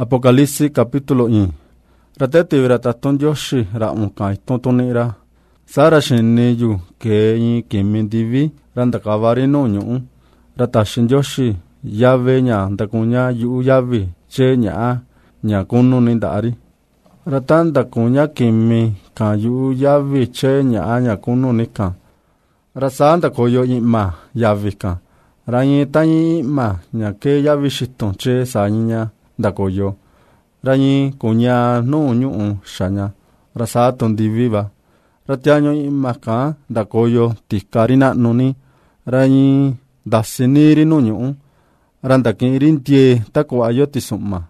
Apocalipsis capítulo 1. Ratete vira taton Yoshi ra unkai tontonira. Sara shinneyu ke yin kimin divi randa kavari no nyu. Ratashin Yoshi yave nya ndakunya yu yave che nya kunu nindari. Ratanda kunya kimi ka yu yave che nya kunu nika. Rasanda koyo ima yave ka. Rayi tayi ima nya ke yave shiton che sayinya ndakoyo. Rayi kunya no nyu shanya. Rasaton diviva. Ratianyo ima ka ndakoyo tikarina nuni. Rayi dasiniri no nyu. Randakin rintie takwayo tisuma.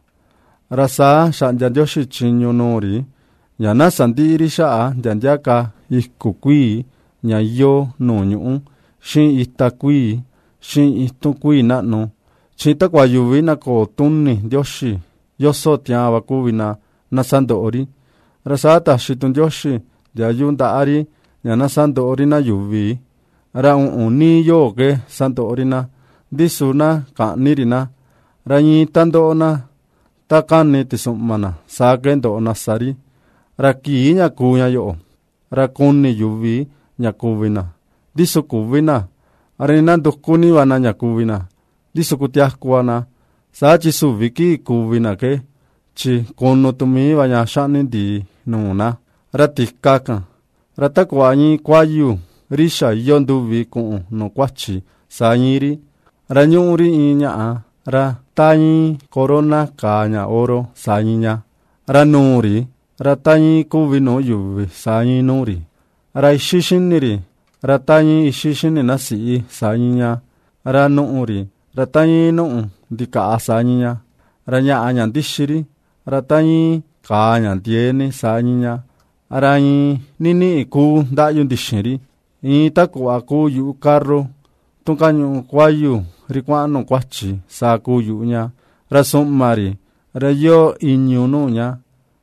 Rasa shanja Yoshi chinyo nori. Yana sandiri shaa janjaka ikukui nyayo no nyu. Shin itakui. Shin itukui na no. Shin takwayuvi na ko tunni Yoshi. Yoso tiawa kuvina nasando ori. Rasata shitun Yoshi. Yayunda ari. Yana sando ori na yuvi. Ra uni yoke santo ori na. Disuna ka nirina. Rayi tando na. Takani tisumana. Sakendo na sari. Raki nya kuya yo. Rakuni yuvi nya kuvina. Disu kuvina. Arina dukuni wana nya kuvina. Disu kutiah kuwana. Sachi suviki kuvina ke. Chi kono tumi wanya shani di nuna. Ratikaka. Ratakwanyi kwayu. Risha yonduvi ku no kwachi. Sayiri. Ranyuri inya ra tayi corona kanya oro sayinya. Ranuri. Ratayi kuvino yuvi sayi nuri. Raishishiniri. Ratayi ishishini nasi sayinya. Ranuri. Ratayi no dika sayinya. Ranya anyandishiri. Ratayi kanya tiene sayinya. Arayi nini iku dayundishiri. Itaku aku yu carro. Tunkanyu kwayu. Rikwano kwachi saku yunya. Rasumari. Rayo inyununya.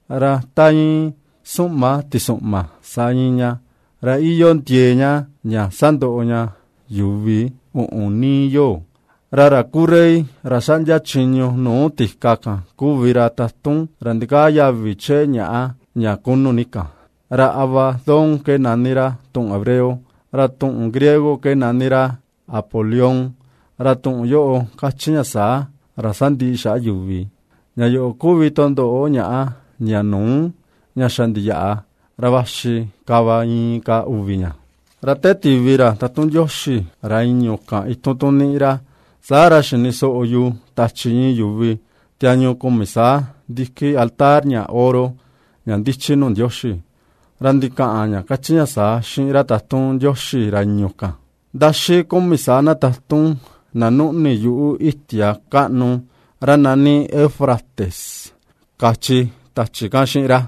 Ratayi summa tisumma sayinya. Raiyon tienya nya sandonya yuvi uuniyo. Rarakurei rasanja chinyo no tikaka kuvira tatun randikaya viche nya kununika. Raava don ke nanira tun hebreo. Ratun griego ke nanira Apolión. Ratun yo kachinya sa rasandi sha yuvi. Nya yo kuvitondo nya nun nya shandiya. Rabashi kawaii ka uvinya. Rateti vira tatun Yoshi rainyo ka itotonira. Sara shiniso oyu tachiyi yuvi. Tianyo komisa diki altar nya oro. Nya dichinun Yoshi. Randika anya kachinya sa shinra tatun Yoshi rainyo ka. Dashi komisa na tatun nanuni yu itia kanu. Ranani Efrates. Kachi tachika shinra.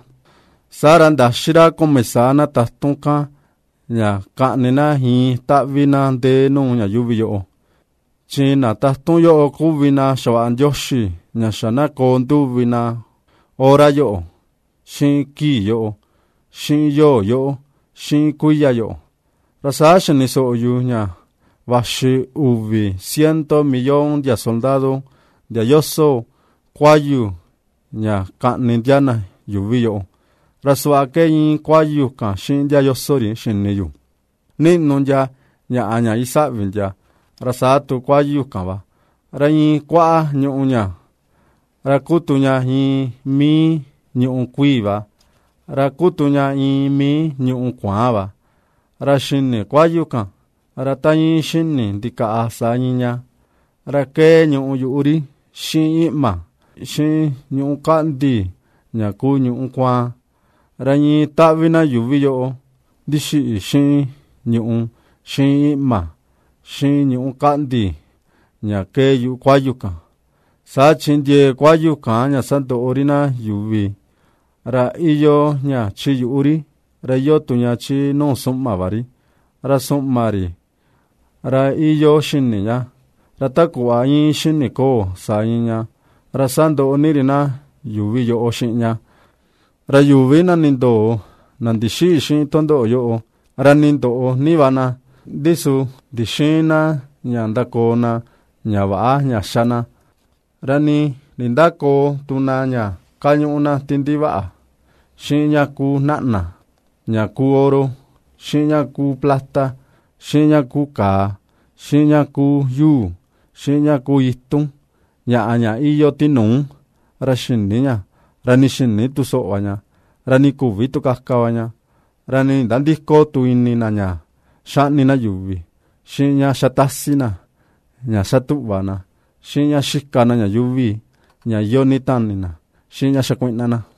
Saranda shira komesana tatunka nya kanina hi tavina de no nya yuviyo. China tatun yo kuvina shawan Yoshi nya shana konduvina ora yo. Shin ki yo. Shin yo. Shin kuya yo. Rasashi niso yu nya. Vashi uvi 100 millón de soldados de yoso kwayu nya kanindiana yuviyo. Rasua keyin kwayu ka shinja yosori shinneyu. Ni nunja nya anya isa vinja. Rasatu kwayu kawa. Rayi kwa nyunya. Rakutunya hi mi nyunkwiva. Rakutunya hi mi nyunkwawa. Rashinne kwayu ka. Ratayi shinne dika asayinya. Rake nyuyuri shin ima. Shin nyunkandi nya ku nyunkwa. Rayi tavina yuviyo. Dishi shin nyun. Shin ima. Shin nyun kandi. Nya ke yu kwayuka. Sa chindye kwayuka nya santo orina yuvi. Ra iyo nya chi yuri. Ra yo tu nya chi no summa vari. Ra summari. Ra iyo shinni nya. Ra takuwa yin shinni ko sa nya. Ra santo onirina yuviyo o shin nya. Ra yuvina nindo nandishi shin tondo yo. Ra nindo nivana disu dishina nyandakona nyava nyashana. Rani Nindako tuna ña kañu'una tindi va'a xi'in ña ku na'na ña ku oro xi'in ña ku plata xi'in ña ku kaa xi'in ña ku yuu xi'in ña ku itun ña'a ña iyo tinuu ra xini ña ra ni xini tu so'o ña ra ni kuvi tu kaka ña ra ni ndandiko tu inina ña xa'nina yuvi xi'in ña xatasina ña xatu'vana xi'in ña xikana ña yuvi ña iyo ni tanina xi'in ña xakui'nana.